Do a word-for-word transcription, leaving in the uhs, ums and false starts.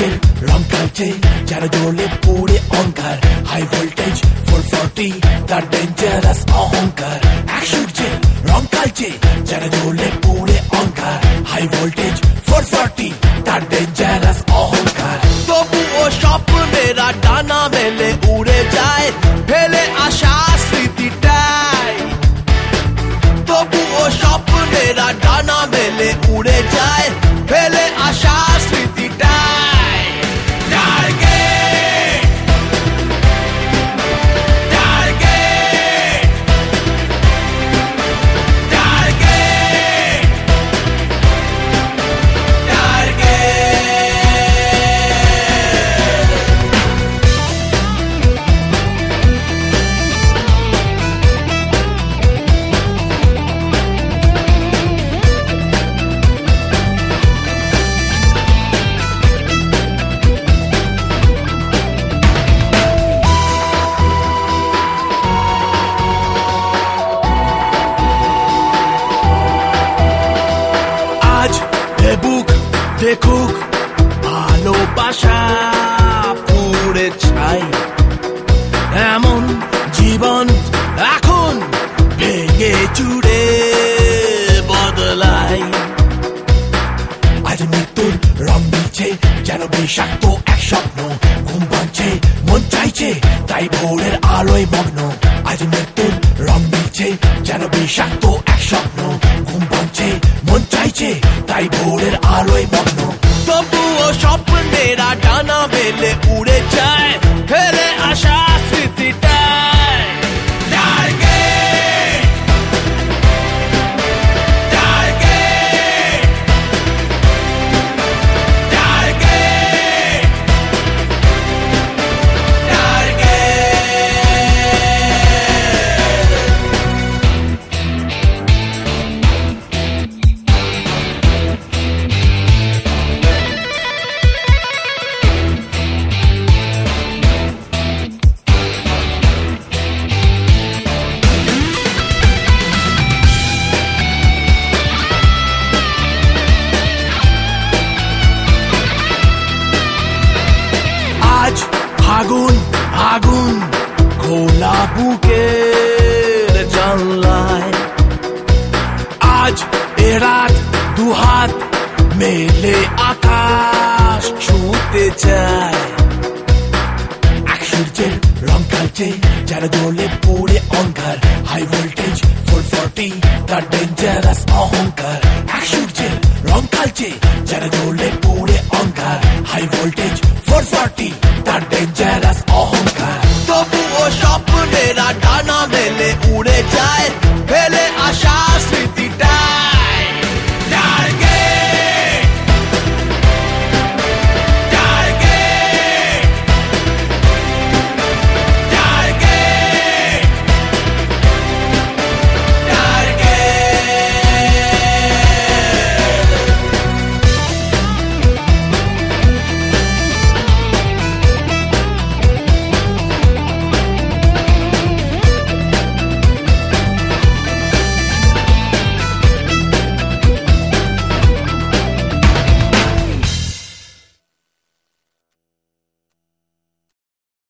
সূর্যের রং কালচে যারা জ্বলে পড়ে অঙ্কার হাই ভোল্টেজ ফোর ফর্টি তার ডেঞ্জারাস অহংকার এক সূর্যের রং কালচে যারা জ্বলে পড়ে অঙ্কার হাই ভোল্টেজ ফোর ফর্টি তার ডেঞ্জারাস অহংকার তবুও স্বপ্নেরা ডানা মেলে উড়ে যায় ফেলে আসা স্মৃতিটাই তবুও স্বপ্নেরা ডানা মেলে উড়ে যায় ফেলে আসা স্মৃতিটাই টার্গেট টার্গেট টার্গেট বুক দেখুক ভালোবাসা পুড়ে ছাই এমন জীবন এখন ভেঙে চুড়ে বদলাই আজ মৃত্যুর রং মিলছে যেন বিষাক্ত এক স্বপ্ন ঘুম ভাঙছে মন চাইছে তাই ভোরের আলোয় মগ্ন আজ মৃত্যুর রং মিলছে যেন বিষাক্ত এক স্বপ্ন ঘুম ভাঙছে মন চাইছে তাই ভোরের আলোয় মগ্ন তবুও স্বপ্নেরা ডানা মেলে উড়ে যায় ফেলে আসা স্মৃতিটাই টার্গেট টার্গেট টার্গেট আজ আগুন আগুন খোলা বুকের জানলায় আজ এরাত দুহাত মেলে আকাশ ছুঁতে চায় এক সূর্যের রং কালচে যারা জ্বলে পড়ে অঙ্কার হাই ভোল্টেজ ফোর ফর্টি তার ডেঞ্জারাস অহংকার এক সূর্যের রং কালচে যারা জ্বলে পড়ে অঙ্কার হাই ভোল্টেজ ফোর ফর্টি তার ডেঞ্জারাস অহংকার তবুও স্বপ্নেরা ডানা মেলে উড়ে যায় ফেলে আসা